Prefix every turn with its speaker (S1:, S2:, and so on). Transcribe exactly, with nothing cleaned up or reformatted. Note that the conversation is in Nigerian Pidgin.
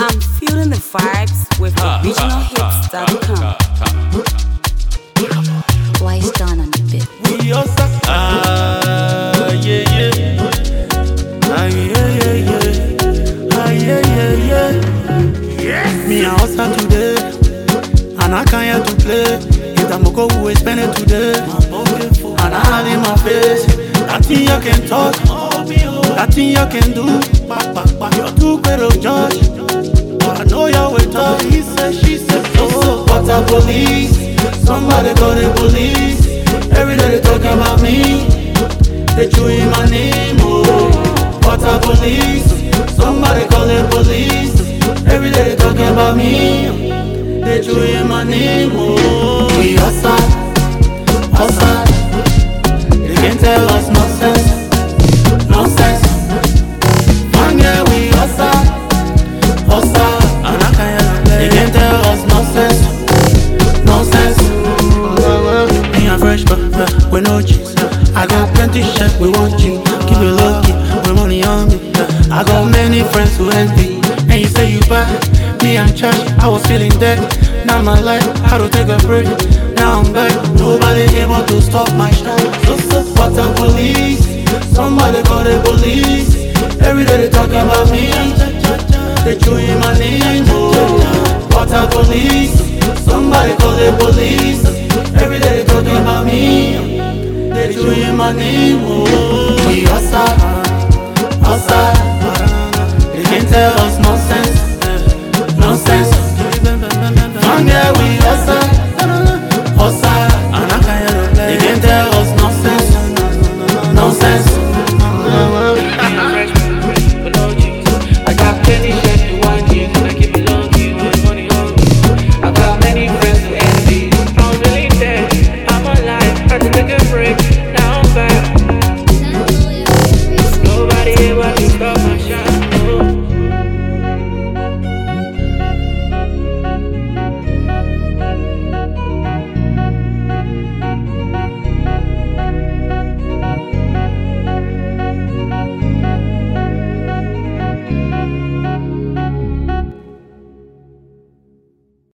S1: I'm feeling the vibes with original hits dot com.
S2: Why is done on the bit?
S3: We all suck. Ah, yeah, yeah. Ah, yeah, yeah, yeah. Ah, yeah, yeah, yeah. Yes. Me, I hustle today, and I can't here to play. If the moko who is spending today, and I had in my face, that thing you can touch, that thing you can do. You're too great of judge, but I know you're with her. He said, she said, oh, what a police. Somebody call the police. Every day they talk about me. They chewing my name, oh. What a police. Somebody call the police. Every day they talk about me. They chewing my name, oh. We outside, outside. They can't tell us nonsense, nonsense. Man, yeah, we outside, outside. And I can't, they can't tell us nonsense, nonsense. Me a fresh but with no cheese. I got plenty shit, we want you. Keep it lucky, with money on me. I got many friends who envy. And you say you buy me and trash. I was feeling dead. Now my life, how to take a break. Now I'm back. Nobody able to stop my shine. So so what a police. Somebody call the police. Every day they talk about me. They chewing my name. Oh, what a police. Somebody call the police. Every day they talk about me. They chewing my name. Oh, we outside, outside. They can't tell us